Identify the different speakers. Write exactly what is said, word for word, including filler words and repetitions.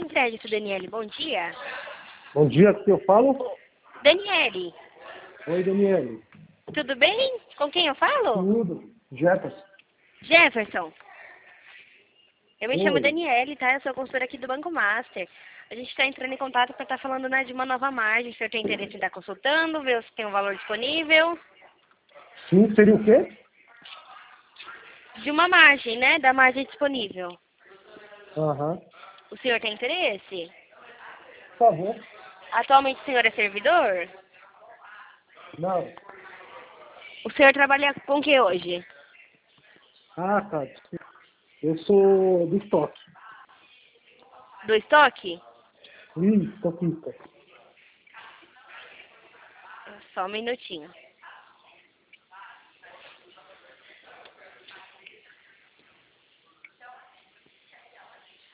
Speaker 1: Crédito, Daniele. Bom dia.
Speaker 2: Bom dia, que eu falo?
Speaker 1: Daniele,
Speaker 2: Oi, Daniele.
Speaker 1: tudo bem? Com quem eu falo?
Speaker 2: Tudo. Jefferson.
Speaker 1: Jefferson. Eu me chamo
Speaker 2: Oi.
Speaker 1: Daniele, tá? Eu sou consultora aqui do Banco Master. A gente está entrando em contato para estar falando, né, de uma nova margem. O senhor tem interesse em estar consultando, ver se tem um valor disponível?
Speaker 2: Sim, seria o quê?
Speaker 1: De uma margem, né? Da margem disponível.
Speaker 2: Aham.
Speaker 1: O senhor tem interesse?
Speaker 2: Por favor.
Speaker 1: Atualmente o senhor é servidor?
Speaker 2: Não.
Speaker 1: O senhor trabalha com o que hoje?
Speaker 2: Ah, tá. Eu sou do estoque.
Speaker 1: Do estoque?
Speaker 2: Ih, estoquista.
Speaker 1: Só um minutinho.